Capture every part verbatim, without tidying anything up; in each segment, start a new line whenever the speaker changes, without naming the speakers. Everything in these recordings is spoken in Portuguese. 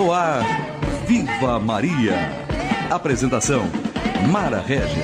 No ar, Viva Maria. Apresentação, Mara Régia.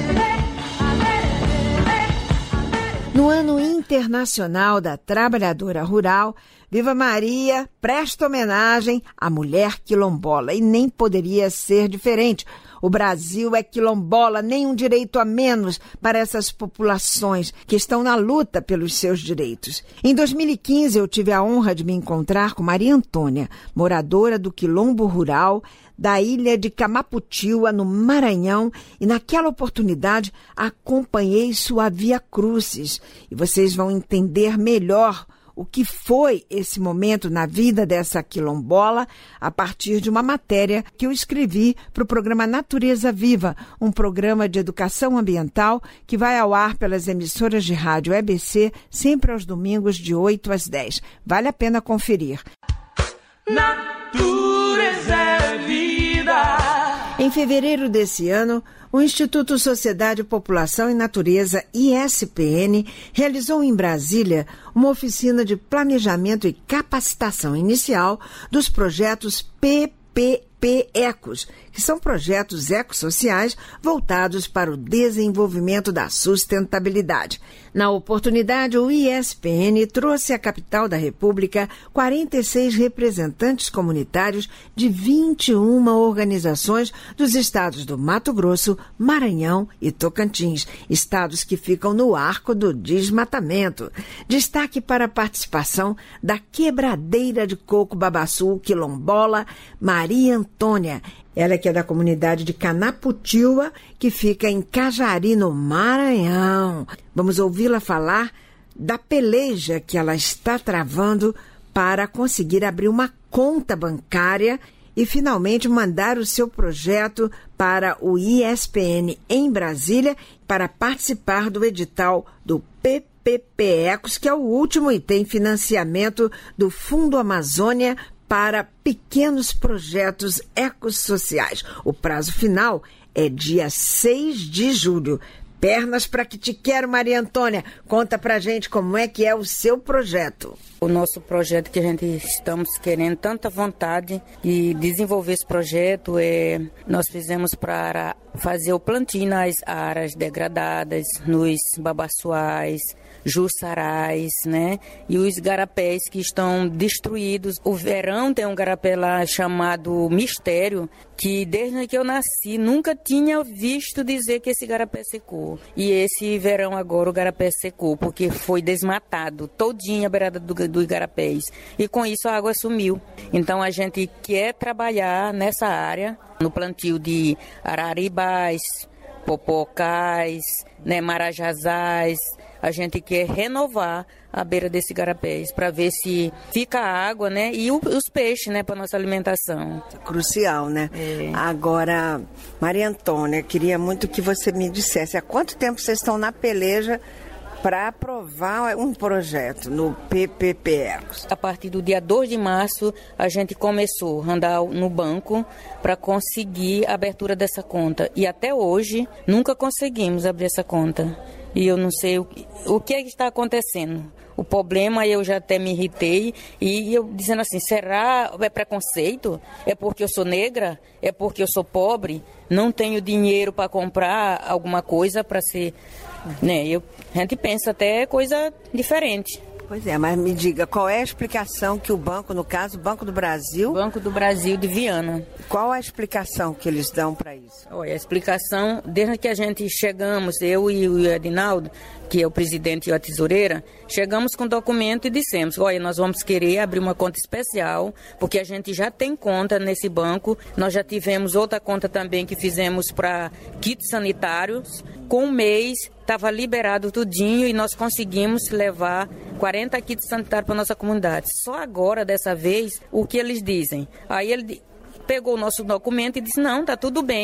No Ano Internacional da Trabalhadora Rural, Viva Maria presta homenagem à mulher quilombola, e nem poderia ser diferente. O Brasil é quilombola, nenhum direito a menos para essas populações que estão na luta pelos seus direitos. Em dois mil e quinze, eu tive a honra de me encontrar com Maria Antônia, moradora do quilombo rural da ilha de Camaputiua, no Maranhão, e naquela oportunidade acompanhei sua Via Crucis. E vocês vão entender melhor o que foi esse momento na vida dessa quilombola a partir de uma matéria que eu escrevi para o programa Natureza Viva, um programa de educação ambiental que vai ao ar pelas emissoras de rádio E B C, sempre aos domingos de oito às dez. Vale a pena conferir. Natureza é vida. Em fevereiro desse ano, o Instituto Sociedade, População e Natureza, I S P N, realizou em Brasília uma oficina de planejamento e capacitação inicial dos projetos P P P Ecos, que são projetos ecossociais voltados para o desenvolvimento da sustentabilidade. Na oportunidade, o I S P N trouxe à capital da República quarenta e seis representantes comunitários de vinte e uma organizações dos estados do Mato Grosso, Maranhão e Tocantins, estados que ficam no arco do desmatamento. Destaque para a participação da quebradeira de coco Babaçu quilombola Maria Antônia. Ela que é da comunidade de Camaputiua, que fica em Cajari, no Maranhão. Vamos ouvi-la falar da peleja que ela está travando para conseguir abrir uma conta bancária e finalmente mandar o seu projeto para o I S P N em Brasília para participar do edital do P P P Ecos, que é o último e tem financiamento do Fundo Amazônia para pequenos projetos ecossociais. O prazo final é dia seis de julho. Pernas para que te quero, Maria Antônia. Conta pra gente como é que é o seu projeto.
O nosso projeto que a gente estamos querendo tanta vontade de desenvolver esse projeto é nós fizemos para fazer o plantio nas áreas degradadas, nos babaçuais, jussarais, né? E os garapés que estão destruídos. O verão tem um garapé lá chamado Mistério, que desde que eu nasci nunca tinha visto dizer que esse garapé secou. E esse verão agora o garapé secou, porque foi desmatado todinho a beirada do, dos garapés. E com isso a água sumiu. Então a gente quer trabalhar nessa área, no plantio de araribás, popocais, né, marajazás. A gente quer renovar a beira desse garapés para ver se fica água, né? E o, os peixes, né? Para nossa alimentação.
Crucial, né? É. Agora, Maria Antônia, queria muito que você me dissesse há quanto tempo vocês estão na peleja para aprovar um projeto no P P P Ecos?
A partir do dia dois de março, a gente começou a andar no banco para conseguir a abertura dessa conta. E até hoje, nunca conseguimos abrir essa conta. E eu não sei o que, o que é que está acontecendo. O problema, eu já até me irritei, e eu dizendo assim, será é preconceito? É porque eu sou negra? É porque eu sou pobre? Não tenho dinheiro para comprar alguma coisa para ser... Né? Eu, a gente pensa até coisa diferente.
Pois é, mas me diga, qual é a explicação que o banco, no caso, o Banco do Brasil...
Banco do Brasil de Viana.
Qual a explicação que eles dão para isso?
Olha, a explicação, desde que a gente chegamos, eu e o Edinaldo, que é o presidente e a tesoureira, chegamos com o documento e dissemos, olha, nós vamos querer abrir uma conta especial, porque a gente já tem conta nesse banco, nós já tivemos outra conta também que fizemos para kits sanitários, com um mês estava liberado tudinho e nós conseguimos levar quarenta kits sanitários para nossa comunidade. Só agora, dessa vez, o que eles dizem? Aí ele pegou o nosso documento e disse, não, tá tudo bem.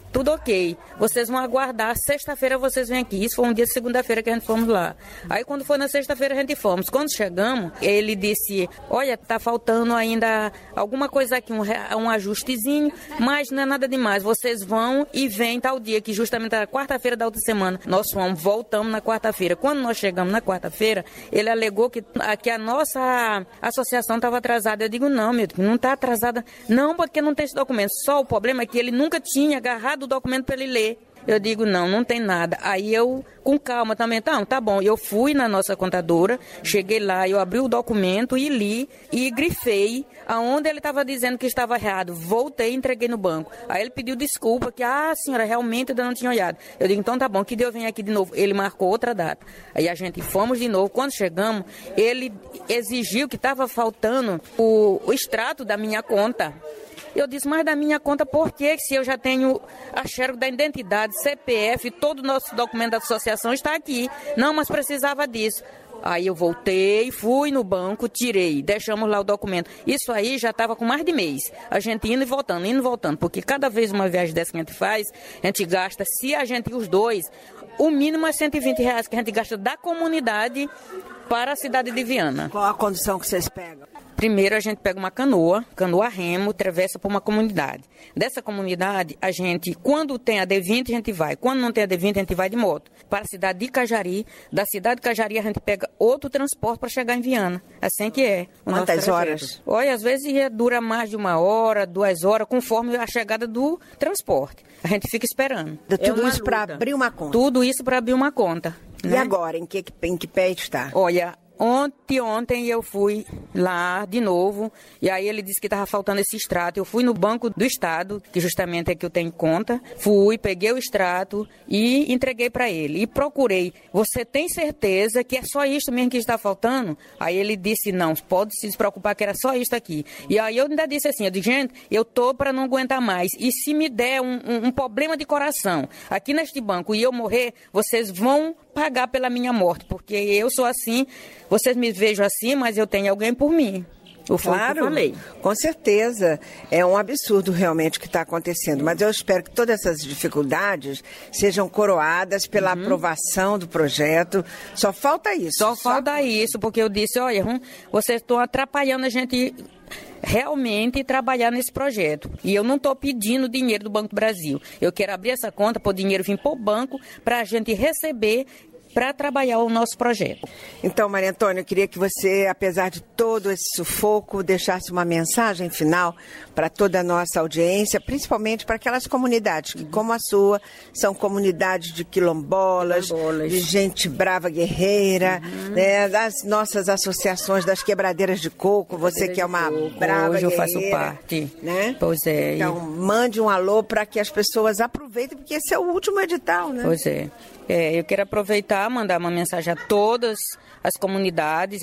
tudo ok. Vocês vão aguardar, sexta-feira vocês vêm aqui. Isso foi um dia de segunda-feira que a gente fomos lá. Aí quando foi na sexta-feira a gente fomos. Quando chegamos, ele disse, olha, tá faltando ainda alguma coisa aqui, um, um ajustezinho, mas não é nada demais. Vocês vão e vêm tal dia, que justamente era quarta-feira da outra semana. Nós fomos, voltamos na quarta-feira. Quando nós chegamos na quarta-feira, ele alegou que, que a nossa associação estava atrasada. Eu digo, não, meu, não está atrasada. Não, porque não tem esse documento. Só o problema é que ele nunca tinha agarrado o documento para ele ler. Eu digo, não, não tem nada. Aí eu, com calma também, tá, tá bom. Eu fui na nossa contadora, cheguei lá, eu abri o documento e li e grifei aonde ele estava dizendo que estava errado. Voltei e entreguei no banco. Aí ele pediu desculpa, que, ah, senhora, realmente eu não tinha olhado. Eu digo, então tá bom, que Deus venha aqui de novo. Ele marcou outra data. Aí a gente fomos de novo. Quando chegamos, ele exigiu que estava faltando o, o extrato da minha conta. Eu disse, mas da minha conta, por quê? Se eu já tenho a xerox da identidade, C P F, todo o nosso documento da associação está aqui. Não, mas precisava disso. Aí eu voltei, fui no banco, tirei, deixamos lá o documento. Isso aí já estava com mais de mês. A gente indo e voltando, indo e voltando. Porque cada vez uma viagem dessa que a gente faz, a gente gasta, se a gente, os dois, o mínimo é cento e vinte reais que a gente gasta da comunidade para a cidade de Viana.
Qual a condição que vocês pegam?
Primeiro a gente pega uma canoa, canoa remo, atravessa por uma comunidade. Dessa comunidade, a gente, quando tem a D vinte, a gente vai. Quando não tem a D vinte, a gente vai de moto. Para a cidade de Cajari. Da cidade de Cajari, a gente pega outro transporte para chegar em Viana. Assim que é.
Quantas horas?
Olha, às vezes dura mais de uma hora, duas horas, conforme a chegada do transporte. A gente fica esperando.
Tudo é isso para abrir uma conta?
Tudo isso para abrir uma conta.
E
né?
agora, em que, em que pé está?
Olha... Ontem, ontem eu fui lá de novo e aí ele disse que estava faltando esse extrato. Eu fui no Banco do Estado, que justamente é que eu tenho conta. Fui, peguei o extrato e entreguei para ele. E procurei. Você tem certeza que é só isto mesmo que está faltando? Aí ele disse, não, pode se preocupar que era só isto aqui. E aí eu ainda disse assim, eu disse, gente, eu tô para não aguentar mais. E se me der um, um, um problema de coração aqui neste banco e eu morrer, vocês vão pagar pela minha morte, porque eu sou assim, vocês me vejam assim, mas eu tenho alguém por mim. O
claro,
que eu falei.
Com certeza. É um absurdo realmente o que está acontecendo, mas eu espero que todas essas dificuldades sejam coroadas pela uhum. aprovação do projeto. Só falta isso.
Só, Só falta isso, porque eu disse, olha, hum, vocês estão atrapalhando a gente realmente trabalhar nesse projeto. E eu não estou pedindo dinheiro do Banco do Brasil. Eu quero abrir essa conta para o dinheiro vir para o banco, para a gente receber para trabalhar o nosso projeto.
Então, Maria Antônia, eu queria que você, apesar de todo esse sufoco, deixasse uma mensagem final para toda a nossa audiência, principalmente para aquelas comunidades que, como a sua, são comunidades de quilombolas, quilombolas. de gente brava guerreira, uhum. né, das nossas associações das quebradeiras de coco, você que é uma coco, brava
hoje
guerreira.
Hoje eu faço parte.
Né?
Pois é.
Então, mande um alô para que as pessoas aproveitem, porque esse é o último edital, né?
Pois é. É, eu quero aproveitar, mandar uma mensagem a todas as comunidades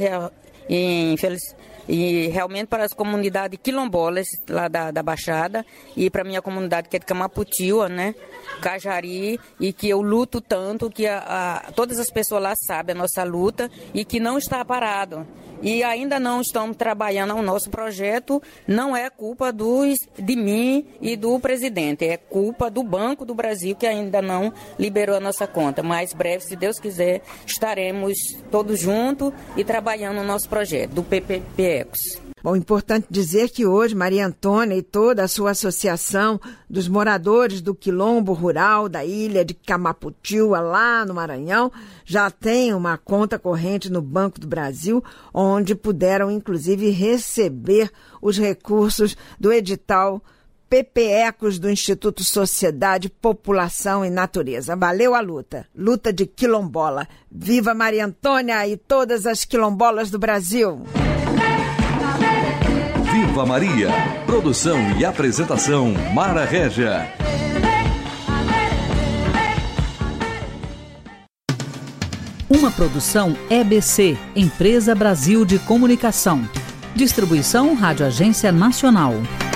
e, e realmente para as comunidades quilombolas lá da, da Baixada e para a minha comunidade que é de Camaputiua, né, Cajari, e que eu luto tanto, que a, a, todas as pessoas lá sabem a nossa luta e que não está parado. E ainda não estamos trabalhando ao nosso projeto, não é culpa dos, de mim e do presidente, é culpa do Banco do Brasil que ainda não liberou a nossa conta. Mas breve, se Deus quiser, estaremos todos juntos e trabalhando no nosso projeto, do P P P Ecos.
Bom, importante dizer que hoje Maria Antônia e toda a sua associação dos moradores do quilombo rural da ilha de Camaputiua, lá no Maranhão, já tem uma conta corrente no Banco do Brasil, onde puderam, inclusive, receber os recursos do edital P P Ecos do Instituto Sociedade, População e Natureza. Valeu a luta. Luta de quilombola. Viva Maria Antônia e todas as quilombolas do Brasil.
Viva Maria. Produção e apresentação Mara Régia.
Uma produção E B C, Empresa Brasil de Comunicação. Distribuição Rádio Agência Nacional.